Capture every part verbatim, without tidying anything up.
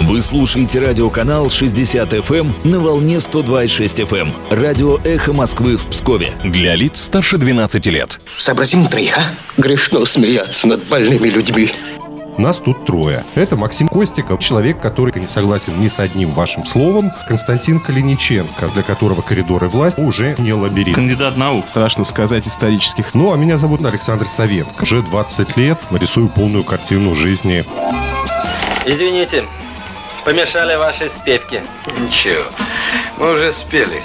Вы слушаете радиоканал шестьдесят эф эм на волне сто два и шесть эф эм. Радио «Эхо Москвы» в Пскове. Для лиц старше двенадцати лет. Сообразим на троих, а? Грешно смеяться над больными людьми. Нас тут трое. Это Максим Костиков, человек, который не согласен ни с одним вашим словом. Константин Калиниченко, для которого коридоры власти уже не лабиринт. Кандидат наук. Страшно сказать, исторических. Ну, а меня зовут Александр Савенко. Уже двадцать лет рисую полную картину жизни. Извините, помешали ваши спевки. Ничего, мы уже спелись.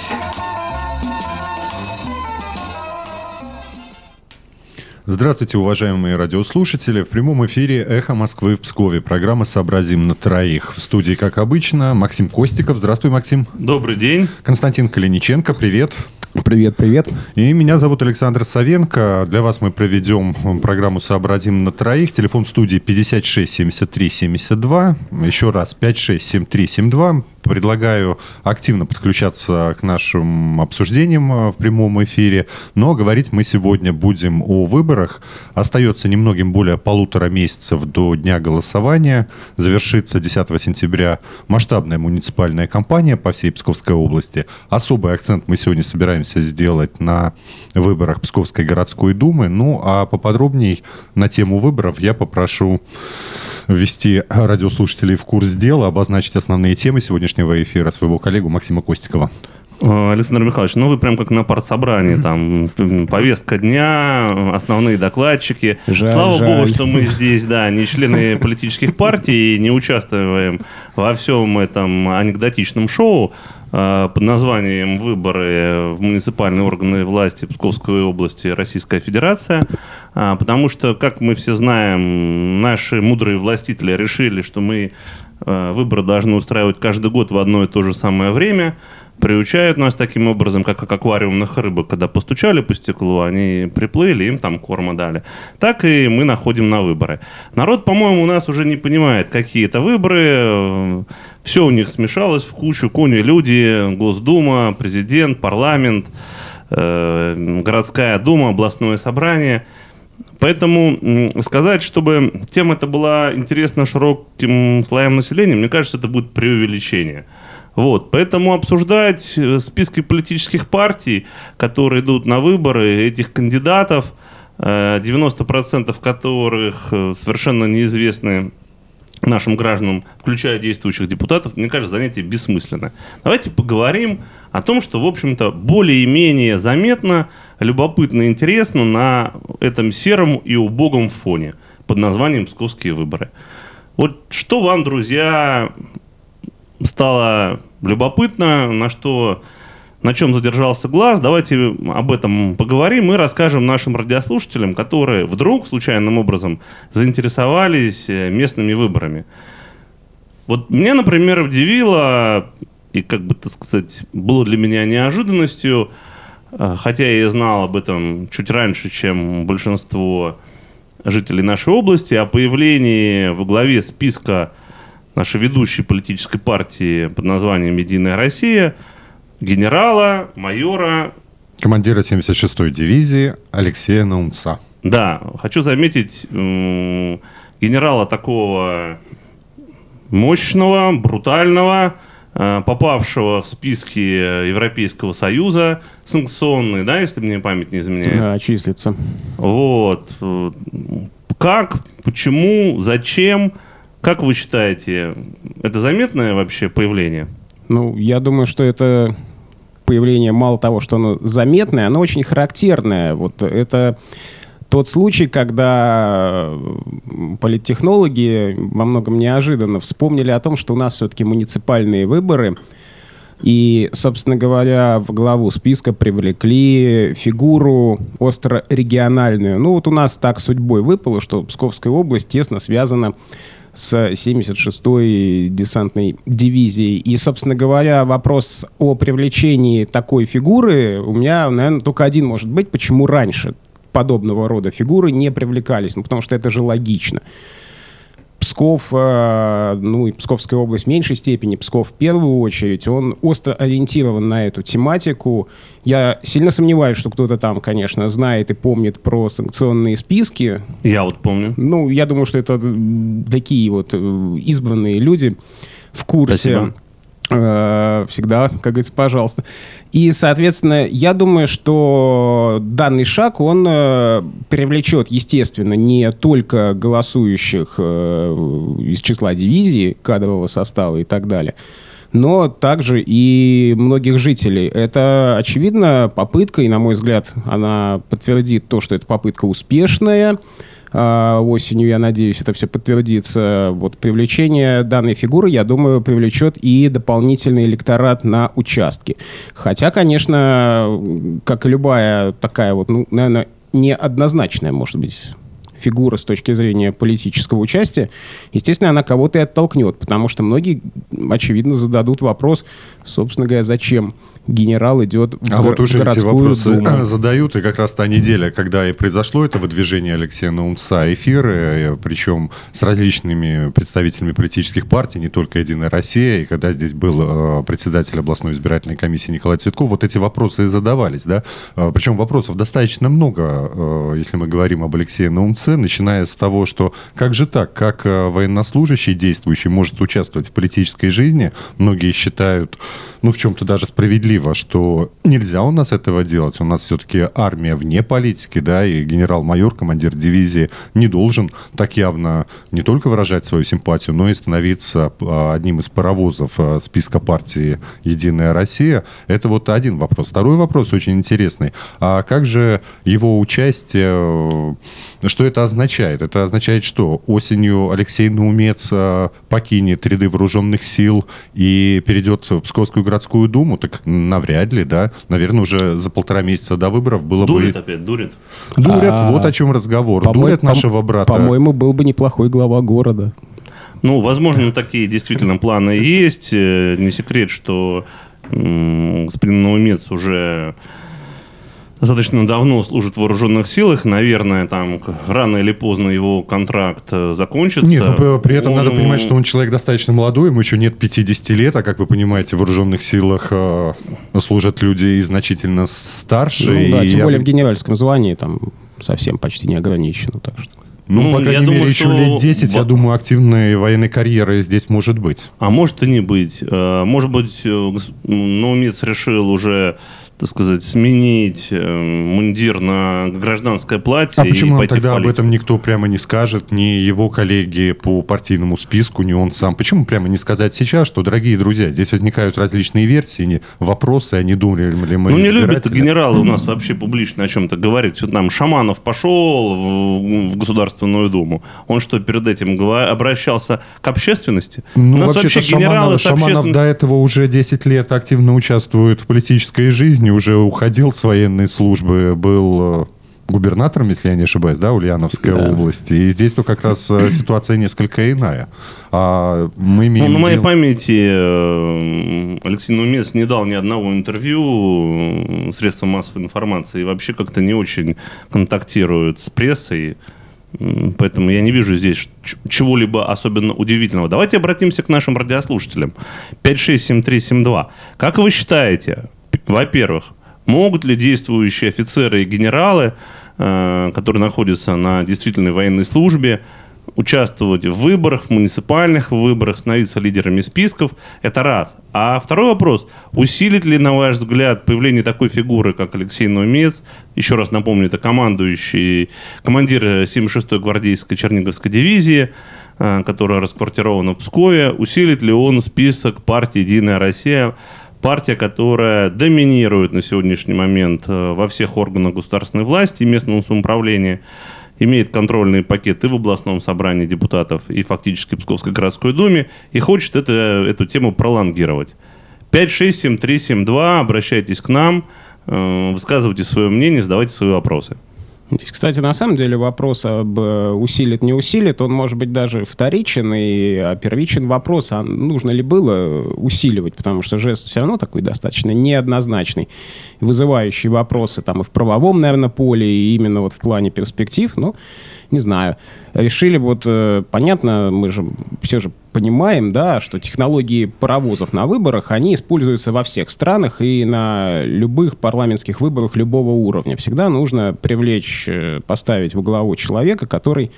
Здравствуйте, уважаемые радиослушатели. В прямом эфире «Эхо Москвы» в Пскове. Программа «Сообразим на троих». В студии, как обычно, Максим Костиков. Здравствуй, Максим. Добрый день. Константин Калиниченко. Привет. Привет, привет. И меня зовут Александр Савенко. Для вас мы проведем программу «Сообразим на троих». Телефон студии пятьдесят шесть семьдесят три семьдесят два. Еще раз, пять шесть семь три семь два. Предлагаю активно подключаться к нашим обсуждениям в прямом эфире. Но говорить мы сегодня будем о выборах. Остается немногим более полутора месяцев до дня голосования. Завершится десятого сентября масштабная муниципальная кампания по всей Псковской области. Особый акцент мы сегодня собираемся сделать на выборах Псковской городской думы. Ну, а поподробней на тему выборов я попрошу ввести радиослушателей в курс дела, обозначить основные темы сегодняшнего эфира своего коллегу Максима Костикова. Александр Михайлович, ну вы прям как на партсобрании, там повестка дня, основные докладчики. Жаль, Слава жаль. богу, что мы здесь, да, не члены политических партий, не участвуем во всем этом анекдотичном шоу под названием «Выборы в муниципальные органы власти Псковской области Российская Федерация», потому что, как мы все знаем, наши мудрые властители решили, что мы выборы должны устраивать каждый год в одно и то же самое время, приучают нас таким образом, как, как аквариумных рыбок, когда постучали по стеклу, они приплыли, им там корма дали. Так и мы находим на выборы. Народ, по-моему, у нас уже не понимает, какие это выборы. Все у них смешалось в кучу. Кони, люди, Госдума, президент, парламент, э, городская дума, областное собрание. Поэтому сказать, чтобы тема эта была интересна широким слоям населения, мне кажется, это будет преувеличение. Вот, поэтому обсуждать списки политических партий, которые идут на выборы, этих кандидатов, девяносто процентов которых совершенно неизвестны нашим гражданам, включая действующих депутатов, мне кажется, занятие бессмысленное. Давайте поговорим о том, что, в общем-то, более-менее заметно, любопытно и интересно на этом сером и убогом фоне под названием «Псковские выборы». Вот что вам, друзья, стало любопытно, на что, на чем задержался глаз, давайте об этом поговорим и расскажем нашим радиослушателям, которые вдруг случайным образом заинтересовались местными выборами. Вот меня, например, удивило, и, как бы, так сказать, было для меня неожиданностью, хотя я и знал об этом чуть раньше, чем большинство жителей нашей области, о появлении во главе списка нашей ведущей политической партии под названием «Единая Россия» генерала, майора... Командира семьдесят шестой дивизии Алексея Наумца. Да, хочу заметить, м- генерала такого мощного, брутального, э- попавшего в списки Европейского Союза, санкционные, да, если мне память не изменяет? Да, числится. Вот. Как, почему, зачем... Как вы считаете, это заметное вообще появление? Ну, я думаю, что это появление, мало того, что оно заметное, оно очень характерное. Вот это тот случай, когда политтехнологи во многом неожиданно вспомнили о том, что у нас все-таки муниципальные выборы. И, собственно говоря, в главу списка привлекли фигуру остро-региональную. Ну, вот у нас так судьбой выпало, что Псковская область тесно связана с семьдесят шестой десантной дивизией. И, собственно говоря, вопрос о привлечении такой фигуры у меня, наверное, только один может быть. Почему раньше подобного рода фигуры не привлекались? Ну, потому что это же логично. Псков, э, ну и Псковская область в меньшей степени, Псков в первую очередь, он остро ориентирован на эту тематику. Я сильно сомневаюсь, что кто-то там, конечно, знает и помнит про санкционные списки. Я вот помню. Ну, я думаю, что это такие вот избранные люди. в курсе. Спасибо. Всегда, как говорится, пожалуйста. И, соответственно, я думаю, что данный шаг, он привлечет, естественно, не только голосующих из числа дивизии, кадрового состава и так далее, но также и многих жителей. Это, очевидно, попытка, и, на мой взгляд, она подтвердит то, что эта попытка успешная. Осенью, я надеюсь, это все подтвердится. Вот привлечение данной фигуры, я думаю, привлечет и дополнительный электорат на участке. Хотя, конечно, как и любая такая вот, ну, наверное, неоднозначная, может быть, фигура с точки зрения политического участия, естественно, она кого-то и оттолкнет, потому что многие, очевидно, зададут вопрос, собственно говоря, зачем генерал идет в, а гор- вот уже в городскую эти вопросы думу. Задают, и как раз та неделя, когда и произошло это выдвижение Алексея Наумца, эфиры, причем с различными представителями политических партий, не только «Единая Россия», и когда здесь был председатель областной избирательной комиссии Николай Цветков, вот эти вопросы и задавались, да, причем вопросов достаточно много, если мы говорим об Алексее Наумце, начиная с того, что как же так, как военнослужащий действующий может участвовать в политической жизни, многие считают, ну, в чем-то даже справедливо, что нельзя у нас этого делать. У нас все-таки армия вне политики, да, и генерал-майор, командир дивизии, не должен так явно не только выражать свою симпатию, но и становиться одним из паровозов списка партии «Единая Россия». Это вот один вопрос. Второй вопрос очень интересный. А как же его участие, что это означает? Это означает, что осенью Алексей Наумец покинет ряды вооруженных сил и перейдет в Псковскую городскую думу? Так навряд ли, да. Наверное, уже за полтора месяца до выборов было дурит бы... Дурит опять, дурит. Дурят, а, вот о чем разговор. Дурят по- нашего брата. По-моему, был бы неплохой глава города. Ну, возможно, такие действительно планы есть. Не секрет, что господин Наумец уже достаточно давно служит в вооруженных силах. Наверное, там рано или поздно его контракт закончится. Нет, но при этом он... надо понимать, что он человек достаточно молодой, ему еще нет пятидесяти лет, а, как вы понимаете, в вооруженных силах э, служат люди и значительно старше. Ну, да, и тем я... более в генеральском звании там совсем почти не ограничено. Так что... Ну, ну, по крайней мере, думаю, еще что... лет десять, я думаю, активной военной карьеры здесь может быть. А может и не быть. Может быть, Наумец решил уже, так сказать, сменить мундир на гражданское платье. А почему и тогда об этом никто прямо не скажет, ни его коллеги по партийному списку, ни он сам? Почему прямо не сказать сейчас, что, дорогие друзья, здесь возникают различные версии, вопросы, а не думали ли мы Ну, не любят генералы у нас вообще публично о чем-то говорить. Вот там Шаманов пошел в, в Государственную Думу. Он что, перед этим говор... обращался к общественности? Ну, у нас вообще генералы Шаманов, с обществен... Шаманов до этого уже десять лет активно участвует в политической жизни, уже уходил с военной службы, был губернатором, если я не ошибаюсь, да, Ульяновской да. области. И здесь-то как раз ситуация несколько иная. А мы имеем... Ну, на моей памяти Алексей Наумец не дал ни одного интервью средствам массовой информации и вообще как-то не очень контактирует с прессой. Поэтому я не вижу здесь чего-либо особенно удивительного. Давайте обратимся к нашим радиослушателям. пять шесть семь три семь два. Как вы считаете, во-первых, могут ли действующие офицеры и генералы, э, которые находятся на действительной военной службе, участвовать в выборах, в муниципальных выборах, становиться лидерами списков? Это раз. А второй вопрос. Усилит ли, на ваш взгляд, появление такой фигуры, как Алексей Наумец, еще раз напомню, это командующий, командир семьдесят шестой гвардейской Черниговской дивизии, э, которая расквартирована в Пскове, усилит ли он список партии «Единая Россия», партия, которая доминирует на сегодняшний момент во всех органах государственной власти и местного самоуправления, имеет контрольные пакеты в областном собрании депутатов и фактически в Псковской городской думе, и хочет это, эту тему пролонгировать. пять шесть семь три семь два, обращайтесь к нам, высказывайте свое мнение, задавайте свои вопросы. Здесь, кстати, на самом деле вопрос об усилит, не усилит, он может быть даже вторичен, и а первичен вопрос, а нужно ли было усиливать, потому что жест все равно такой достаточно неоднозначный, вызывающий вопросы там и в правовом, наверное, поле, и именно вот в плане перспектив, ну, не знаю. Решили вот, понятно, мы же все же понимаем, да, что технологии паровозов на выборах, они используются во всех странах и на любых парламентских выборах любого уровня. Всегда нужно привлечь, поставить во главу человека, который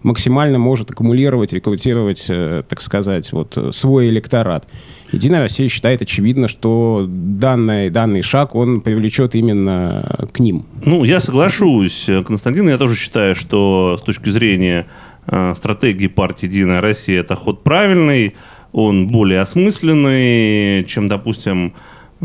максимально может аккумулировать, рекрутировать, так сказать, вот, свой электорат. Единая Россия считает очевидно, что данный, данный шаг, он привлечет именно к ним. Ну, я соглашусь, Константин. Я тоже считаю, что с точки зрения э, стратегии партии «Единая Россия» это ход правильный, он более осмысленный, чем, допустим,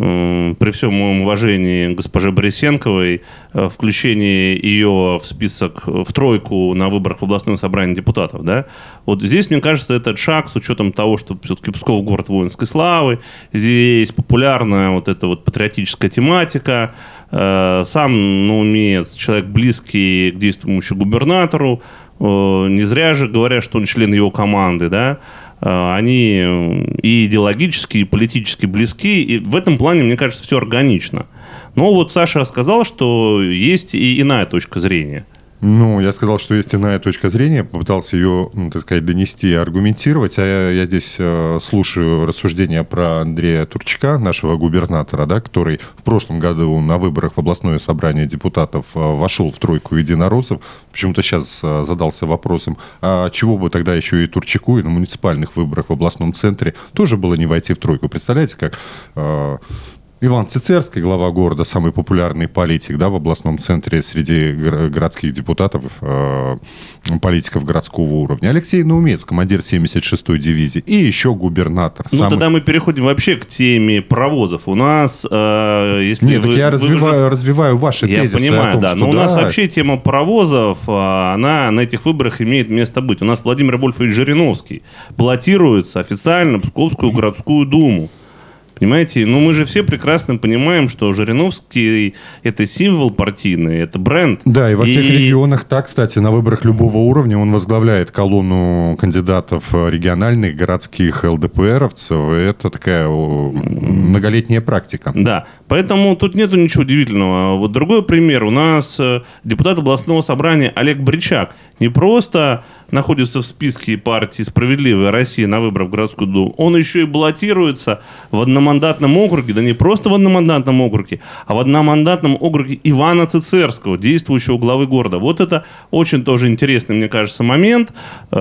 э, при всем моем уважении госпоже Борисенковой, э, включение ее в список, в тройку на выборах в областное собрание депутатов, да. Вот здесь, мне кажется, этот шаг, с учетом того, что все-таки Псков город воинской славы, здесь популярная вот эта вот патриотическая тематика, э, сам наумеец, человек близкий к действующему губернатору, э, не зря же говорят, что он член его команды, да, э, они и идеологически, и политически близки, и в этом плане, мне кажется, все органично. Но вот Саша сказал, что есть и иная точка зрения. Ну, я сказал, что есть иная точка зрения, попытался ее, ну, так сказать, донести и аргументировать, а я, я здесь э, слушаю рассуждения про Андрея Турчака, нашего губернатора, да, который в прошлом году на выборах в областное собрание депутатов э, вошел в тройку единороссов. Почему-то сейчас э, задался вопросом, а чего бы тогда еще и Турчаку, и на муниципальных выборах в областном центре тоже было не войти в тройку. Представляете, как... Э, Иван Цицерский, глава города, самый популярный политик, да, в областном центре среди городских депутатов, э, политиков городского уровня. Алексей Наумец, командир семьдесят шестой дивизии. И еще губернатор. Ну, самый... тогда мы переходим вообще к теме паровозов. У нас... Э, если Нет, вы, так я вы развиваю, уже... развиваю ваши я тезисы. Я понимаю, о том, да. что Но да, у нас вообще тема паровозов, она на этих выборах имеет место быть. У нас Владимир Вольфович Жириновский баллотируется официально в Псковскую городскую думу. Понимаете, ну мы же все прекрасно понимаем, что Жириновский – это символ партийный, это бренд. Да, и во и... всех регионах так, кстати, на выборах любого уровня он возглавляет колонну кандидатов региональных, городских ЛДПРовцев. Это такая многолетняя практика. Да, поэтому тут нету ничего удивительного. Вот другой пример. У нас депутат областного собрания Олег Бричак не просто находится в списке партии «Справедливая Россия» на выборах в городскую думу, он еще и баллотируется в одномандатном округе, да не просто в одномандатном округе, а в одномандатном округе Ивана Цицерского, действующего главы города. Вот это очень тоже интересный, мне кажется, момент.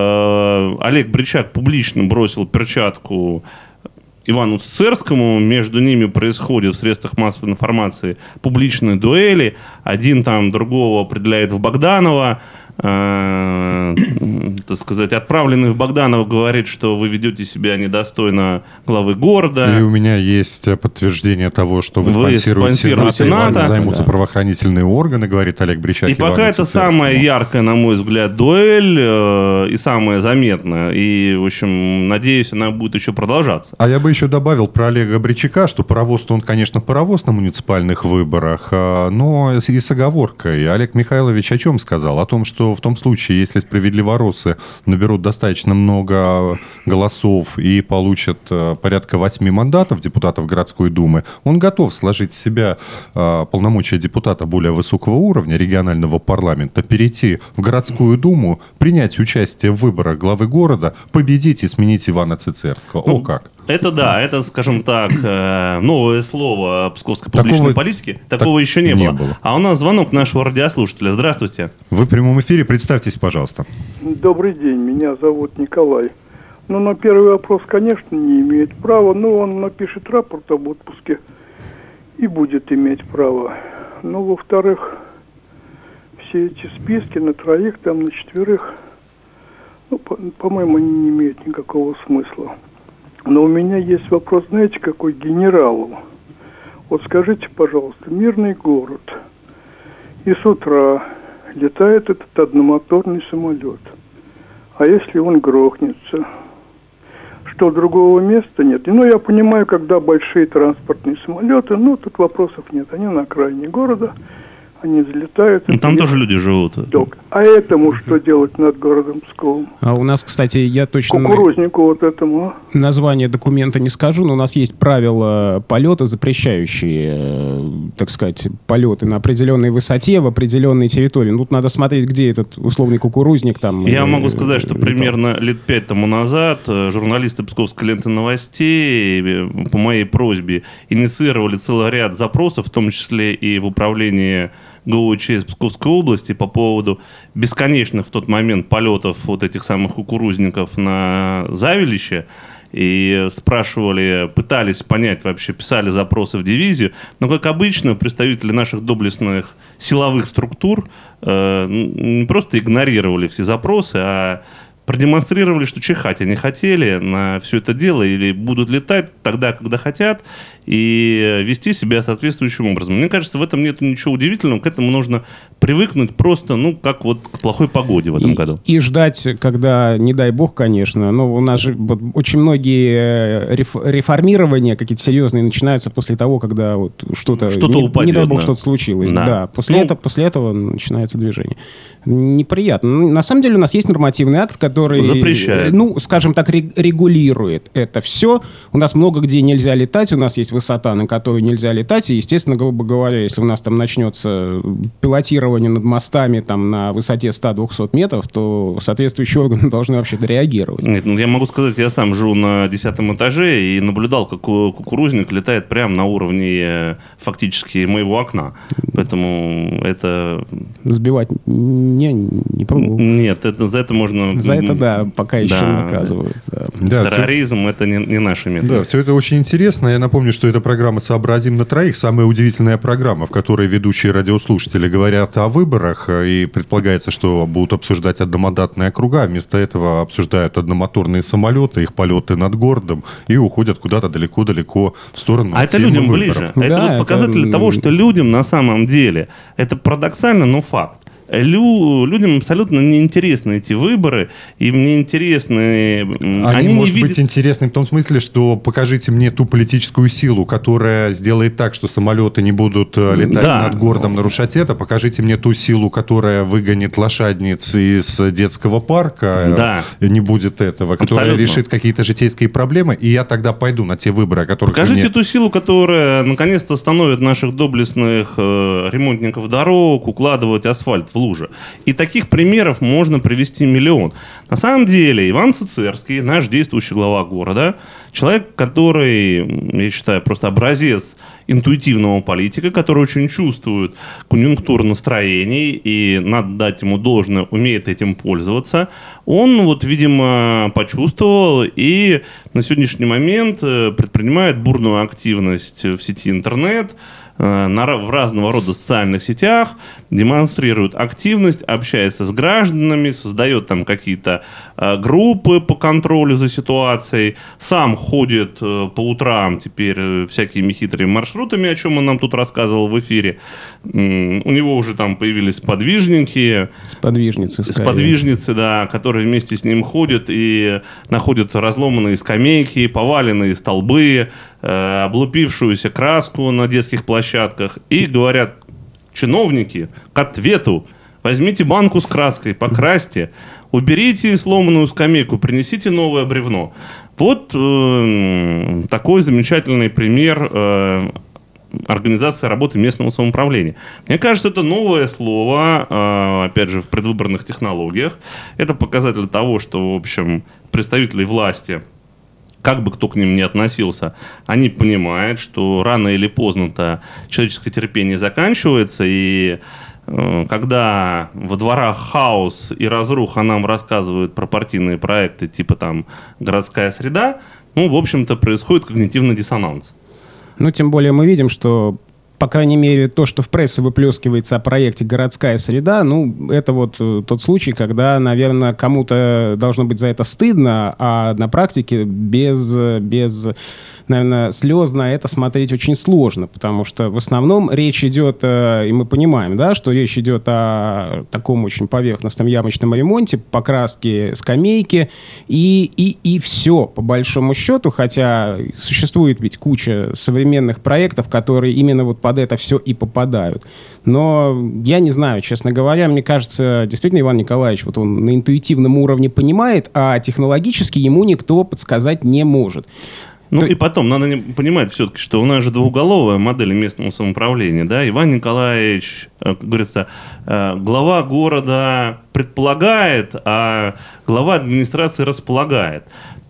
Олег Бричак публично бросил перчатку Ивану Цицерскому, между ними происходит в средствах массовой информации публичные дуэли, один там другого определяет в Богданова, э, так сказать, отправленный в Богданова говорит, что вы ведете себя недостойно главы города. И у меня есть подтверждение того, что вы, вы спонсируете Сената, Сената, займутся да. правоохранительные органы, говорит Олег Бричак. И пока это самая яркая, на мой взгляд, дуэль э, и самая заметная. И, в общем, надеюсь, она будет еще продолжаться. А я бы еще добавил про Олега Бричака, что паровоз-то он, конечно, паровоз на муниципальных выборах, но и с оговоркой. Олег Михайлович о чем сказал? О том, что в том случае, если справедливороссы наберут достаточно много голосов и получат порядка восьми мандатов депутатов городской думы, он готов сложить с себя полномочия депутата более высокого уровня регионального парламента, перейти в городскую думу, принять участие в выборах главы города, победить и сменить Ивана Цицерского. О, как! Это да, это, скажем так, новое слово псковской публичной Такого, политики. Такого так еще не, не было. было. А у нас звонок нашего радиослушателя. Здравствуйте. Вы в прямом эфире, представьтесь, пожалуйста. Добрый день, меня зовут Николай. Ну, на первый вопрос, конечно, не имеет права, но он напишет рапорт об отпуске и будет иметь право. Но, во-вторых, все эти списки на троих, там, на четверых, ну, по- по-моему, они не имеют никакого смысла. Но у меня есть вопрос, знаете, какой генералу. Вот скажите, пожалуйста, мирный город, и с утра летает этот одномоторный самолет. А если он грохнется? Что, другого места нет? Ну, я понимаю, когда большие транспортные самолеты, ну, тут вопросов нет. Они на окраине города, они взлетают. Ну, там тоже люди живут. Док. А этому что делать над городом Псковом? А у нас, кстати, я точно... Кукурузнику вот этому, а? Название документа не скажу, но у нас есть правила полета, запрещающие, э, так сказать, полеты на определенной высоте, в определенной территории. Ну, тут надо смотреть, где этот условный кукурузник там. Я э, могу сказать, что летал. примерно лет пять тому назад э, журналисты Псковской ленты новостей э, по моей просьбе инициировали целый ряд запросов, в том числе и в управлении ГОЧС Псковской области по поводу бесконечных в тот момент полетов вот этих самых кукурузников на Завелище. И спрашивали, пытались понять вообще, писали запросы в дивизию. Но, как обычно, представители наших доблестных силовых структур э, не просто игнорировали все запросы, а продемонстрировали, что чихать они хотели на все это дело или будут летать тогда, когда хотят, и вести себя соответствующим образом. Мне кажется, в этом нет ничего удивительного, к этому нужно привыкнуть просто, ну, как вот к плохой погоде в этом и, году. И ждать, когда, не дай бог, конечно, но у нас же вот, очень многие реф, реформирования какие-то серьезные начинаются после того, когда вот что-то, что-то не, упадет, не дай бог, да. что-то случилось. Да. Да. После, ну, этого, после этого начинается движение. Неприятно. На самом деле у нас есть нормативный акт, который, запрещает. ну, скажем так, регулирует это все. У нас много где нельзя летать, у нас есть высота, на которую нельзя летать, и, естественно, грубо говоря, если у нас там начнется пилотирование над мостами там, на высоте сто-двести метров, то соответствующие органы должны вообще-то реагировать. Нет, ну, я могу сказать, я сам живу на десятом этаже и наблюдал, как кукурузник летает прямо на уровне фактически моего окна. Поэтому это... Сбивать не, не пробовал. Нет, это, за это можно... За это, да, пока еще да. наказывают. Да. Да, терроризм все... это не, не наши методы. Да, все это очень интересно. Я напомню, что это программа «Сообразим на троих». Самая удивительная программа, в которой ведущие радиослушатели говорят о выборах, и предполагается, что будут обсуждать одномандатные округа. Вместо этого обсуждают одномоторные самолеты, их полеты над городом, и уходят куда-то далеко-далеко в сторону А это темы людям выборов. ближе. Да, это вот показатель это... того, что людям на самом деле, это парадоксально, но факт. Лю, людям абсолютно неинтересны эти выборы, им неинтересны... Они, они может не быть, видят... интересны в том смысле, что покажите мне ту политическую силу, которая сделает так, что самолеты не будут летать да. над городом, нарушать это. Покажите мне ту силу, которая выгонит лошадниц из детского парка. Да. Не будет этого. Которая Абсолютно. решит какие-то житейские проблемы. И я тогда пойду на те выборы, о которых Покажите мне... ту силу, которая наконец-то остановит наших доблестных э, ремонтников дорог, укладывать асфальт в лужи. И таких примеров можно привести миллион. На самом деле Иван Цицерский, наш действующий глава города, человек, который, я считаю, просто образец интуитивного политика, который очень чувствует конъюнктуру настроений и, надо дать ему должное, умеет этим пользоваться. Он, вот, видимо, почувствовал и на сегодняшний момент предпринимает бурную активность в сети интернет, в разного рода социальных сетях, демонстрирует активность, общается с гражданами, создает там какие-то э, группы по контролю за ситуацией, сам ходит э, по утрам теперь э, всякими хитрыми маршрутами, о чем он нам тут рассказывал в эфире. М- у него уже там появились сподвижники. Сподвижницы, скорее. Сподвижницы, да, которые вместе с ним ходят и находят разломанные скамейки, поваленные столбы, э, облупившуюся краску на детских площадках и говорят: чиновники, к ответу, возьмите банку с краской, покрасьте, уберите сломанную скамейку, принесите новое бревно. Вот э, такой замечательный пример э, организации работы местного самоуправления. Мне кажется, это новое слово, э, опять же, в предвыборных технологиях. Это показатель того, что, в общем, представители власти, как бы кто к ним ни относился, они понимают, что рано или поздно-то человеческое терпение заканчивается, и э, когда во дворах хаос и разруха нам рассказывают про партийные проекты типа там «Городская среда», ну, в общем-то, происходит когнитивный диссонанс. Ну, тем более мы видим, что, по крайней мере, то, что в прессе выплескивается о проекте «Городская среда», ну, это вот тот случай, когда, наверное, кому-то должно быть за это стыдно, а на практике без, без наверное, слезно это смотреть очень сложно, потому что в основном речь идет, и мы понимаем, да, что речь идет о таком очень поверхностном ямочном ремонте, покраске скамейки, и, и, и все, по большому счету, хотя существует ведь куча современных проектов, которые именно вот под это все и попадают. Но я не знаю, честно говоря, мне кажется, действительно, Иван Николаевич, вот он на интуитивном уровне понимает, а технологически ему никто подсказать не может. Ну То... и потом, надо понимать все-таки, что у нас же двуголовая модель местного самоуправления, да, Иван Николаевич, как говорится, глава города предполагает, а глава администрации располагает.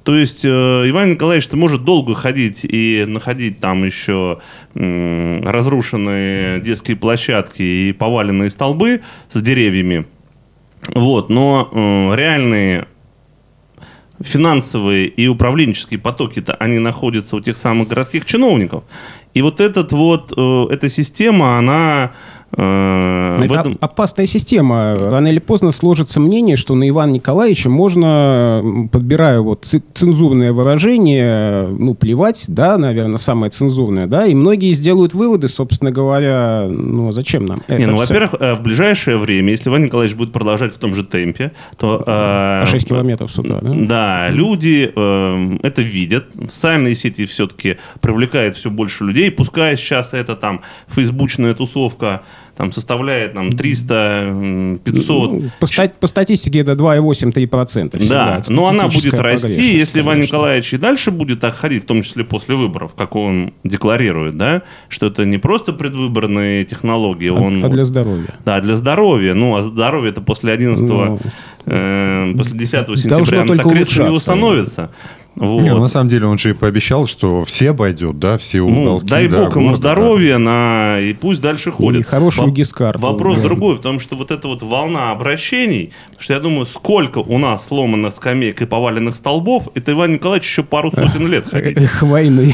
То есть э, Иван Николаевич может долго ходить и находить там еще э, разрушенные детские площадки и поваленные столбы с деревьями. Вот, но э, реальные финансовые и управленческие потоки-то, они находятся у тех самых городских чиновников. И вот этот вот, э, эта система, она... Это этом... опасная система. Рано или поздно сложится мнение, что на Ивана Николаевича можно, подбирая вот цензурное выражение, ну, плевать, да, наверное, самое цензурное, да, и многие сделают выводы, собственно говоря, ну, зачем нам это? Не, ну, все? Во-первых, в ближайшее время, если Иван Николаевич будет продолжать в том же темпе, то... По шесть километров с утра, да? Да, люди э, это видят. Социальные сети все-таки привлекают все больше людей, пускай сейчас это там фейсбучная тусовка там составляет там, триста-пятьсот. Ну, по, стать, по статистике это два и восемь - три процента. Да, но она будет расти, если Иван Николаевич и дальше будет так ходить, в том числе после выборов, как он декларирует, да, что это не просто предвыборные технологии. А, он, а для здоровья. Да, для здоровья. Ну, а здоровье это после одиннадцатого, ну, э, после десятого сентября оно так резко не восстановится. Вот. Не, ну, на самом деле он же и пообещал, что все обойдет, да, все уголки. Ну, дай да, бог ему города, здоровья, да. на... и пусть дальше ходит. И хорошую гискарту. Вопрос да. другой, в том, что вот эта вот волна обращений, потому что я думаю, сколько у нас сломанных скамеек и поваленных столбов, это Иван Николаевич еще пару сотен лет ходить. Эх, войны.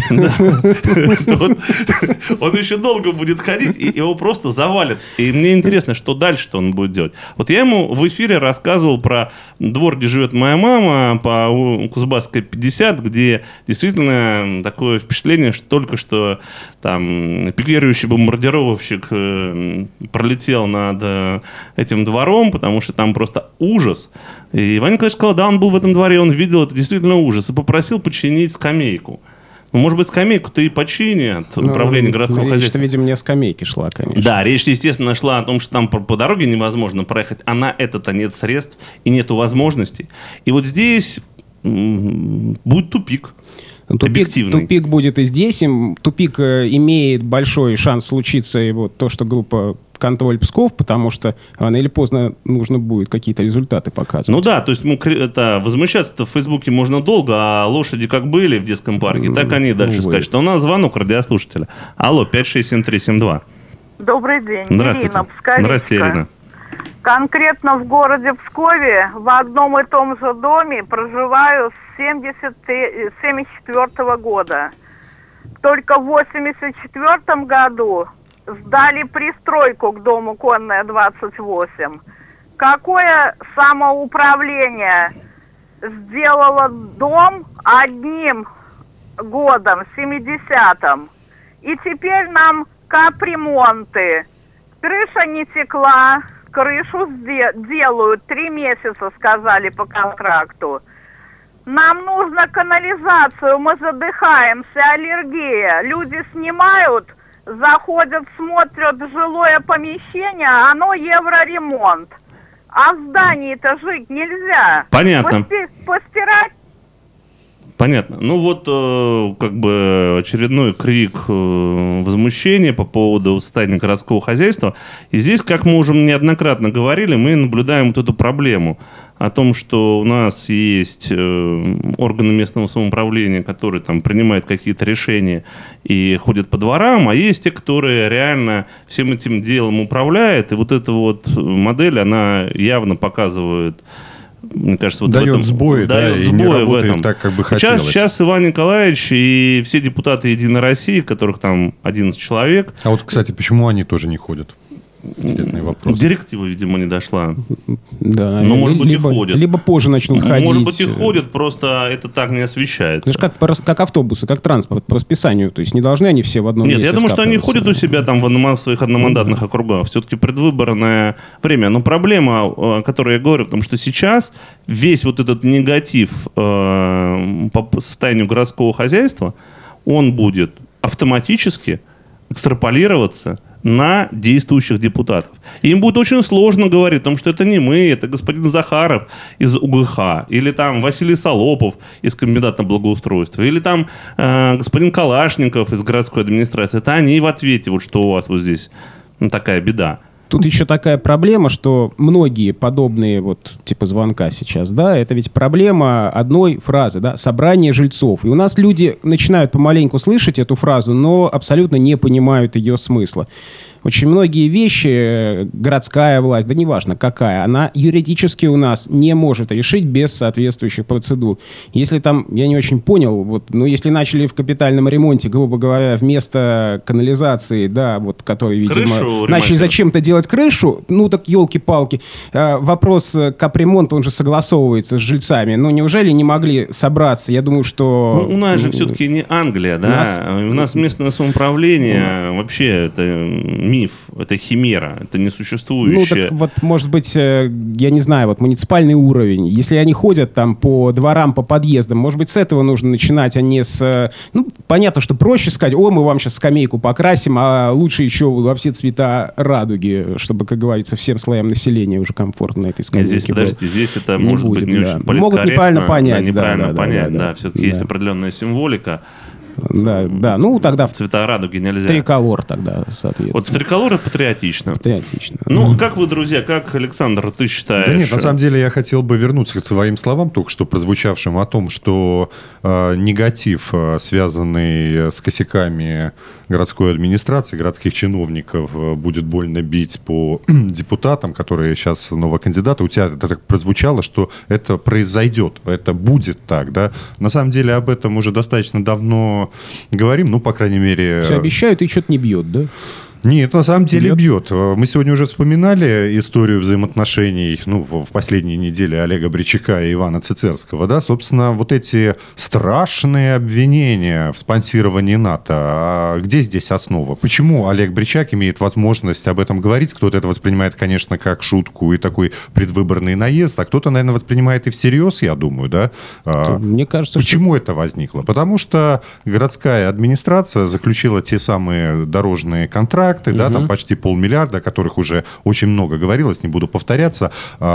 Он еще долго будет ходить, и его просто завалит. И мне интересно, что дальше-то он будет делать. Вот я ему в эфире рассказывал про двор, где живет моя мама, по Кузбасской пятьдесят, где действительно такое впечатление, что только что там пикирующий бомбардировщик э, пролетел над э, этим двором, потому что там просто ужас. И Иван Николаевич сказал, да, он был в этом дворе, он видел это действительно ужас, и попросил починить скамейку. Ну, может быть, скамейку-то и починят ну, управление городского речь, хозяйства. Видимо, не о скамейке шла, конечно. Да, речь, естественно, шла о том, что там по, по дороге невозможно проехать, а на это-то нет средств и нету возможностей. И вот здесь м- будет тупик. Тупик, тупик будет и здесь. Тупик имеет большой шанс случиться, и вот то, что группа «Контроль Псков», потому что рано или поздно нужно будет какие-то результаты показывать. Ну да, то есть ну, это, возмущаться-то в Фейсбуке можно долго, а лошади как были в детском парке, так они и дальше Увы. скачут. А у нас звонок радиослушателя. Алло, пять шесть семь три семь два. Добрый день. Здравствуйте. Ирина Псковичка. Здравствуйте, Ирина. Конкретно в городе Пскове в одном и том же доме проживаю с семьдесят четвёртого года. Только в восемьдесят четвёртом году сдали пристройку к дому Конная двадцать восемь. Какое самоуправление сделало дом одним годом, в семидесятом? И теперь нам капремонты. Крыша не текла, крышу делают, три месяца сказали по контракту. Нам нужно канализацию, мы задыхаемся, аллергия. Люди снимают, заходят, смотрят жилое помещение, оно евроремонт. А в здании-то жить нельзя. Понятно. Пости- постирать. Понятно. Ну вот, э, как бы очередной крик э, возмущения по поводу состояния городского хозяйства. И здесь, как мы уже неоднократно говорили, мы наблюдаем вот эту проблему о том, что у нас есть э, органы местного самоуправления, которые там принимают какие-то решения и ходят по дворам, а есть те, которые реально всем этим делом управляют. И вот эта вот модель, она явно показывает, мне кажется, вот дает в этом, сбои, да, дает и сбои не работает в этом. так, как бы сейчас, хотелось. сейчас Иван Николаевич и все депутаты «Единой России», которых там одиннадцать человек. А вот, кстати, почему они тоже не ходят? Интересный вопрос. Директива, видимо, не дошла. Да, но, может быть, либо, и ходят. Либо позже начнут может ходить. Может быть, и ходят, просто это так не освещается. Это же как, как автобусы, как транспорт по расписанию. То есть не должны они все в одном Нет, месте я думаю, что они скапливаться. ходят у себя там в, одном, в своих одномандатных mm-hmm. округах. Все-таки предвыборное время. Но проблема, о которой я говорю, потому что сейчас весь вот этот негатив э, по состоянию городского хозяйства, он будет автоматически экстраполироваться на действующих депутатов. И им будет очень сложно говорить, потому что это не мы, это господин Захаров из УГХ, или там Василий Солопов из Комбината благоустройства, или там э, господин Калашников из городской администрации. Это они в ответе, вот что у вас вот здесь ну, такая беда. Тут еще такая проблема, что многие подобные вот типа звонка сейчас, да, это ведь проблема одной фразы, да, собрание жильцов. И у нас люди начинают помаленьку слышать эту фразу, но абсолютно не понимают ее смысла. Очень многие вещи городская власть, да неважно какая, она юридически у нас не может решить без соответствующих процедур. Если там, я не очень понял, вот, ну если начали в капитальном ремонте, грубо говоря, вместо канализации, да, вот, который, видимо, начали зачем-то делать крышу, ну так елки-палки, э, вопрос капремонта, он же согласовывается с жильцами, ну неужели не могли собраться? Я думаю, что... Ну, у нас же все-таки не Англия, да, у нас, у нас местное самоуправление, ну, вообще это... миф, это химера, это несуществующее. Ну, так вот, может быть, я не знаю, вот муниципальный уровень, если они ходят там по дворам, по подъездам, может быть, с этого нужно начинать, а не с... Ну, понятно, что проще сказать, о, мы вам сейчас скамейку покрасим, а лучше еще во все цвета радуги, чтобы, как говорится, всем слоям населения уже комфортно на этой скамейке. Здесь, было. подождите, здесь это не может будет, быть не да. очень политкорректно. Могут неправильно понять. Да, неправильно да, да, понять, да, да. да. Все-таки да. есть определенная символика. Да, да, ну тогда... В цвета радуги нельзя. Триколор тогда, соответственно. Вот в триколоре патриотично. Патриотично. Ну, mm. как вы, друзья, как, Александр, ты считаешь? Да нет, на самом деле я хотел бы вернуться к своим словам, только что прозвучавшим о том, что э, негатив, э, связанный с косяками городской администрации, городских чиновников, э, будет больно бить по депутатам, которые сейчас новые кандидаты. У тебя это так прозвучало, что это произойдет, это будет так, да? На самом деле об этом уже достаточно давно говорим, ну, по крайней мере... Все обещают и что-то не бьет, да? Нет, на самом деле бьет. Мы сегодня уже вспоминали историю взаимоотношений, ну, в последние недели Олега Бричака и Ивана Цицерского, да, собственно, вот эти страшные обвинения в спонсировании НАТО. А где здесь основа? Почему Олег Бричак имеет возможность об этом говорить? Кто-то это воспринимает, конечно, как шутку и такой предвыборный наезд, а кто-то, наверное, воспринимает и всерьез, я думаю, да. Мне кажется, Почему что... это возникло? Потому что городская администрация заключила те самые дорожные контракты, да, угу. там почти полмиллиарда, о которых уже очень много говорилось, не буду повторяться.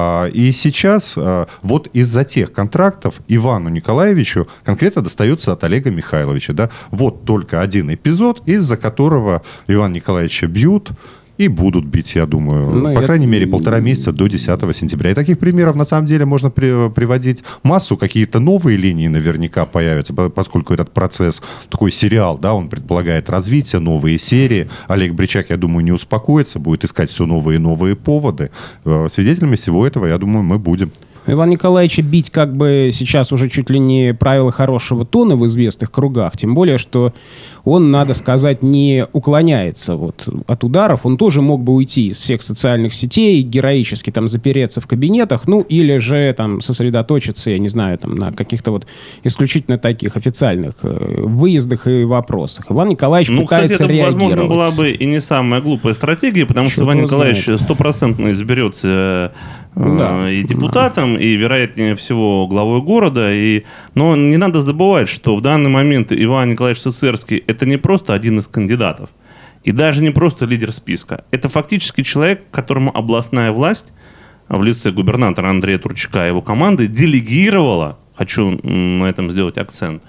И сейчас вот из-за тех контрактов Ивану Николаевичу конкретно достается от Олега Михайловича. Да? Вот только один эпизод, из-за которого Ивана Николаевича бьют, и будут бить, я думаю, ну, по я... крайней мере, полтора месяца до десятого сентября. И таких примеров, на самом деле, можно при, приводить массу. Какие-то новые линии наверняка появятся, поскольку этот процесс, такой сериал, да, он предполагает развитие, новые серии. Олег Бричак, я думаю, не успокоится, будет искать все новые и новые поводы. Свидетелями всего этого, я думаю, мы будем. Ивана Николаевича бить как бы сейчас уже чуть ли не правило хорошего тона в известных кругах, тем более, что он, надо сказать, не уклоняется вот от ударов, он тоже мог бы уйти из всех социальных сетей, героически там запереться в кабинетах, ну или же там сосредоточиться, я не знаю, там на каких-то вот исключительно таких официальных э, выездах и вопросах. Иван Николаевич ну, пытается кстати, это, реагировать. возможно, была бы и не самая глупая стратегия, потому что, что Иван Николаевич стопроцентно изберется э, да, и депутатом, да. и, вероятнее всего, главой города. И... Но не надо забывать, что в данный момент Иван Николаевич Цицерский это не просто один из кандидатов. И даже не просто лидер списка. Это фактически человек, которому областная власть в лице губернатора Андрея Турчака и его команды делегировала, хочу на этом сделать акцент,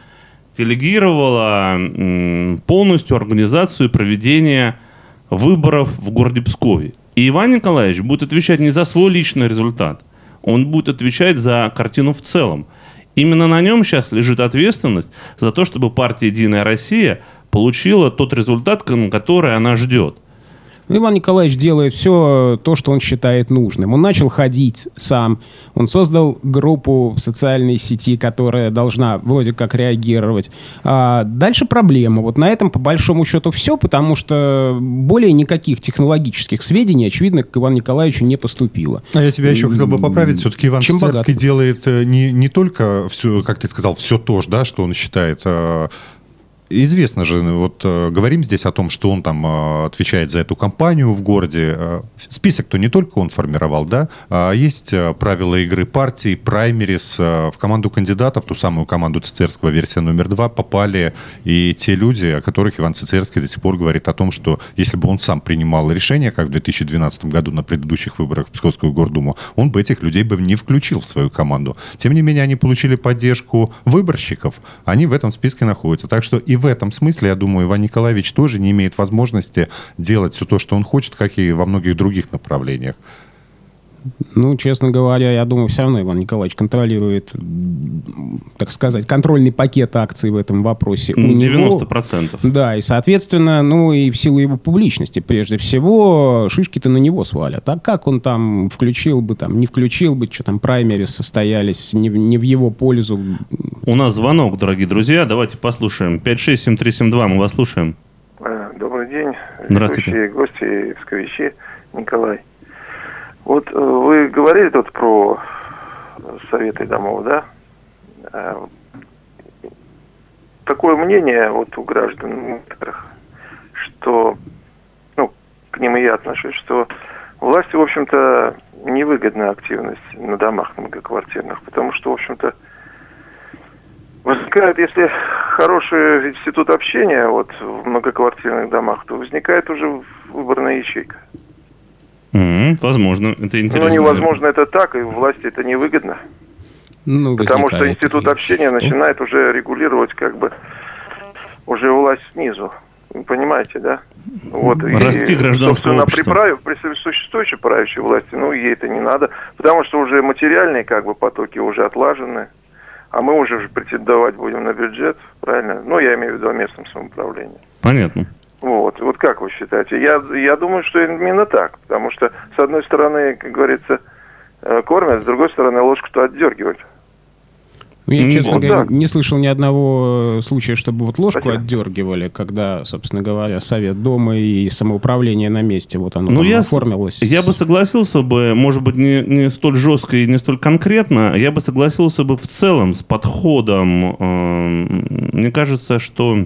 делегировала полностью организацию и проведение выборов в городе Пскове. И Иван Николаевич будет отвечать не за свой личный результат, он будет отвечать за картину в целом. Именно на нем сейчас лежит ответственность за то, чтобы партия «Единая Россия» получила тот результат, который она ждет. Иван Николаевич делает все то, что он считает нужным. Он начал ходить сам. Он создал группу в социальной сети, которая должна вроде как реагировать. А дальше проблема. Вот на этом, по большому счету, все, потому что более никаких технологических сведений, очевидно, к Ивану Николаевичу не поступило. А я тебя еще хотел бы поправить. Все-таки Иван Цицерский делает не, не только, все, как ты сказал, все то, да, что он считает... Известно же, вот говорим здесь о том, что он там отвечает за эту кампанию в городе. Список-то не только он формировал, да, а есть правила игры партии, праймерис. В команду кандидатов, ту самую команду Цицерского, версия номер два, попали и те люди, о которых Иван Цицерский до сих пор говорит о том, что если бы он сам принимал решение, как в две тысячи двенадцатом году на предыдущих выборах в Псковскую гордуму, он бы этих людей бы не включил в свою команду. Тем не менее, они получили поддержку выборщиков, они в этом списке находятся. Так что Иван в этом смысле, я думаю, Иван Николаевич тоже не имеет возможности делать все то, что он хочет, как и во многих других направлениях. Ну, честно говоря, я думаю, все равно Иван Николаевич контролирует, так сказать, контрольный пакет акций в этом вопросе. У девяносто процентов. Него, да, и, соответственно, ну и в силу его публичности, прежде всего, шишки-то на него свалят. А как он там включил бы, там, не включил бы, что там праймерис состоялись, не, не в его пользу. У нас звонок, дорогие друзья, давайте послушаем. пять шесть семь три семь два, мы вас слушаем. Добрый день. Здравствуйте. Ведущие, гости, псковичи, Николай. Вот вы говорили тут про советы домов, да? Такое мнение вот у граждан некоторых, что, ну, к ним и я отношусь, что власти, в общем-то, невыгодна активность на домах многоквартирных, потому что, в общем-то, возникает, если хороший институт общения вот в многоквартирных домах, то возникает уже выборная ячейка. Mm-hmm, возможно, это интересно. Ну, невозможно это так, и власти это невыгодно. Ну, потому что институт общения начинает уже регулировать как бы уже власть снизу. Вы понимаете, да? Вот. Расти гражданского общества. При, при существующей правящей власти, ну, ей это не надо, потому что уже материальные как бы потоки уже отлажены, а мы уже претендовать будем на бюджет, правильно? Ну, я имею в виду о местном самоуправлении. Понятно. Вот, вот как вы считаете? Я, я думаю, что именно так, потому что, с одной стороны, как говорится, кормят, с другой стороны, ложку-то отдергивают. Ну, я, честно вот говоря, так. не слышал ни одного случая, чтобы вот ложку Спасибо. Отдергивали, когда, собственно говоря, совет дома и самоуправление на месте, вот оно ну, там я оформилось. С, я бы согласился бы, может быть, не, не столь жестко и не столь конкретно, я бы согласился бы в целом с подходом. Э, мне кажется, что